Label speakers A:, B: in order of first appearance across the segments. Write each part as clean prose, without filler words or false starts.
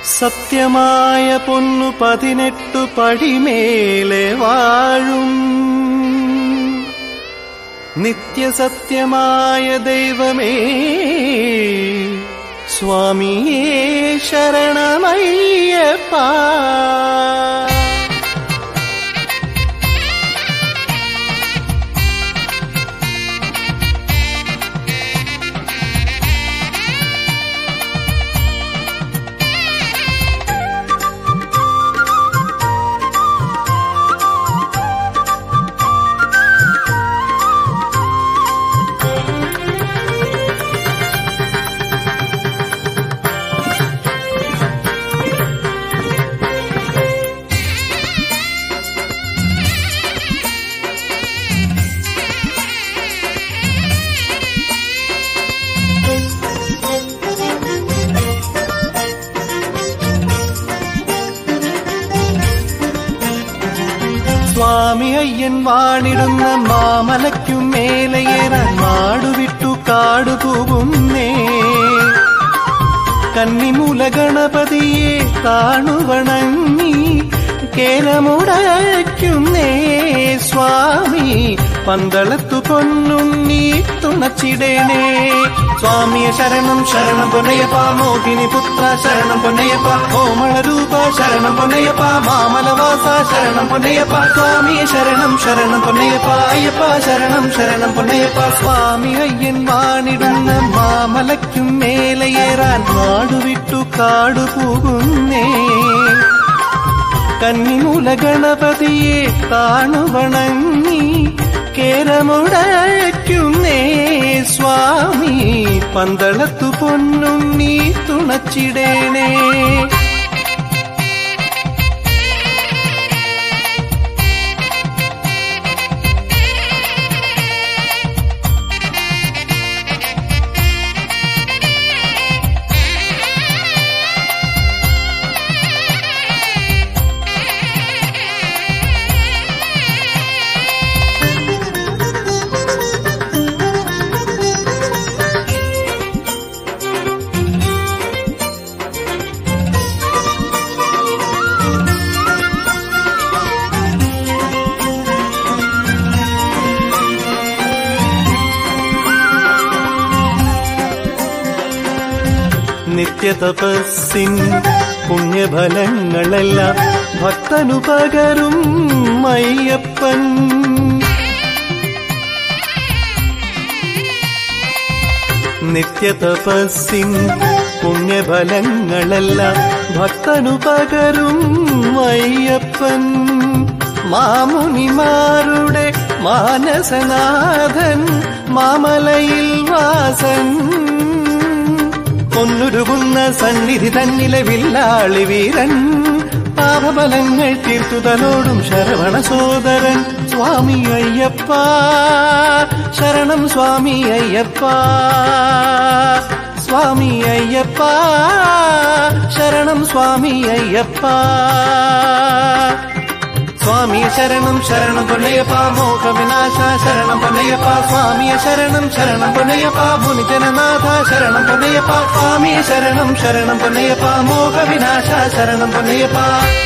A: സത്യമായ പൊന്നു 18 പടിമേലെ വാഴും നിത്യസത്യമായ ദൈവമേ സ്വാമിയേ ശരണമയ്യപ്പ. സ്വാമി അയ്യൻ വാണിടുന്ന മാമലയ്ക്കും മേലയേറാൻ നാടുവിട്ടു കാടുപോകുന്നേ. കന്നിമൂല ഗണപതിയെ കാണുവണങ്ങി കേരമുടയ്ക്കുന്നേ. സ്വാമി പന്തളത്തു പൊന്നുണ്ണി തുണച്ചിടേണേ. സ്വാമിയെ ശരണം ശരണം പൊന്നയ്യപ്പ. മോഹിനി പുത്ര ശരണം പൊന്നയ്യപ്പ. കോമളരൂപ ശരണം പൊന്നയ്യപ്പ. മാമലവാസ ശരണം പൊന്നയ്യപ്പ. സ്വാമിയെ ശരണം ശരണം പൊന്നയ്യപ്പ. അയ്യപ്പ ശരണം ശരണം പൊന്നയ്യപ്പ. സ്വാമി അയ്യൻ വാണിടുന്ന മാമലയ്ക്കും മേലയേറാൻ നാടുവിട്ടു കാടുപോകുന്നേ. കന്നിമൂല ഗണപതിയെ കാണുവണങ്ങി കേരമുടയ്ക്കുന്നേ. സ്വാമി പന്തളത്തു പൊന്നുണ്ണി തുണച്ചിടേണേ. നിത്യതപസ്സിൻ പുണ്യഫലങ്ങളെല്ലാം ഭക്തനു പകരും അയ്യപ്പൻ. നിത്യതപസ്സിൻ പുണ്യഫലങ്ങളെല്ലാം ഭക്തനു പകരും അയ്യപ്പൻ. മാമുനിമാരുടെ മാനസനാഥൻ മാമലയിൽ വാസൻ. പൊന്നുരുകുന്ന സന്നിധി തന്നിലെ വില്ലാളി വീരൻ. പാപബലങ്ങൾ തീർത്തുതലോടും ശരവണ സോദരൻ. സ്വാമി അയ്യപ്പ ശരണം സ്വാമി അയ്യപ്പ. സ്വാമി അയ്യപ്പ ശരണം സ്വാമി അയ്യപ്പ. സ്വാമിയെ ശരണം ശരണം പൊന്നയ്യപ്പ. മോഹവിനാശ ശരണം പൊന്നയ്യപ്പ. സ്വാമിയെ ശരണം ശരണം പൊന്നയ്യപ്പ. മുനിജനനാഥ ശരണം പൊന്നയ്യപ്പ. സ്വാമിയെ ശരണം ശരണം പൊന്നയ്യപ്പ. മോഹവിനാശ ശരണം പൊന്നയ്യപ്പ.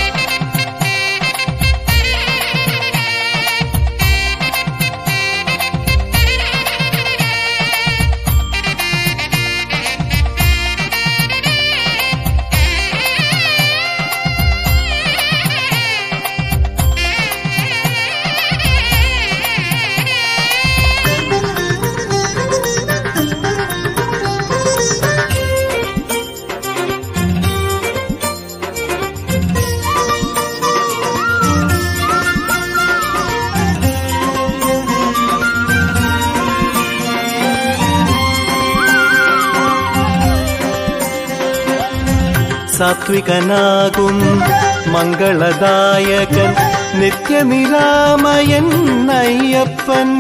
A: സാത്വികനാകും മംഗളദായകൻ നിത്യനിരാമയൻ അയ്യപ്പൻ.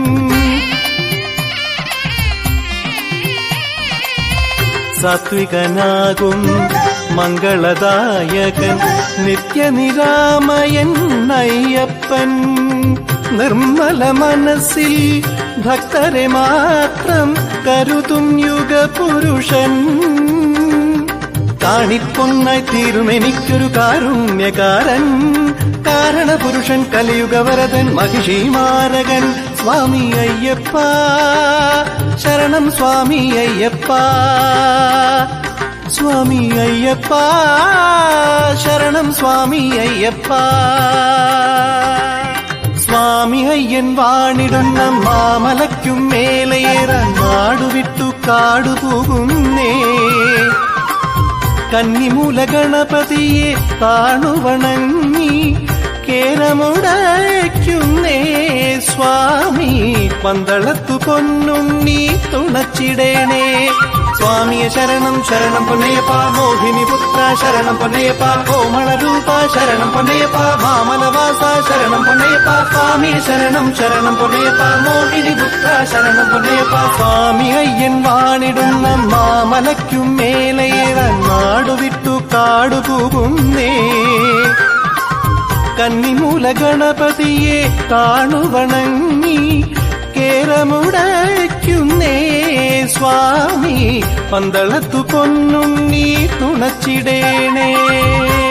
A: സാത്വികനാകും മംഗളദായകൻ നിത്യനിരാമയൻ അയ്യപ്പൻ. നിർമ്മല മനസ്സിൽ ഭക്തരെ മാത്രം കരുതും യുഗപുരുഷൻ. കാണിപ്പൊന്നായി തീരുമെനിക്കൊരു കാരുണ്യകാരൻ കാരണപുരുഷൻ കലിയുഗവരതൻ മഹിഷീമാരകൻ സ്വാമി അയ്യപ്പ ശരണം സ്വാമി അയ്യപ്പ സ്വാമി അയ്യപ്പ ശരണം സ്വാമി അയ്യപ്പ സ്വാമി അയ്യൻ വാണിടുന്ന മാമലയ്ക്കും മേലേറാൻ നാടുവിട്ടു കാടുപോകുന്നേ കന്നിമൂല ഗണപതിയെ താണുവണങ്ങി കേരമുടയ്ക്കുന്നേ സ്വാമി പന്തളത്തു പൊന്നുണ്ണി തുണച്ചിടേണേ സ്വാമിയെ ശരണം ശരണം പൊന്നയ്യപ്പ മോഹിനി പുത്ര ശരണം പൊന്നയ്യപ്പ കോമള രൂപ ശരണം പൊന്നയ്യപ്പ മാമലവാസ ശരണം പൊന്നയ്യപ്പ സ്വാമിയെ ശരണം ശരണം പൊന്നയ്യപ്പ മോഹിനി പുത്ര ശരണം പൊന്നയ്യപ്പ സ്വാമി അയ്യൻ വാണിടുന്ന മാമലയ്ക്കും മേലേറാൻ നാടുവിട്ടു കാടുപോകുന്നേ കന്നിമൂല ഗണപതിയെ താണുവണങ്ങി കേരമുടയ്ക്കുന്നേ സ്വാമി പന്തളത്തു പൊന്നുണ്ണി തുണച്ചിടേണേ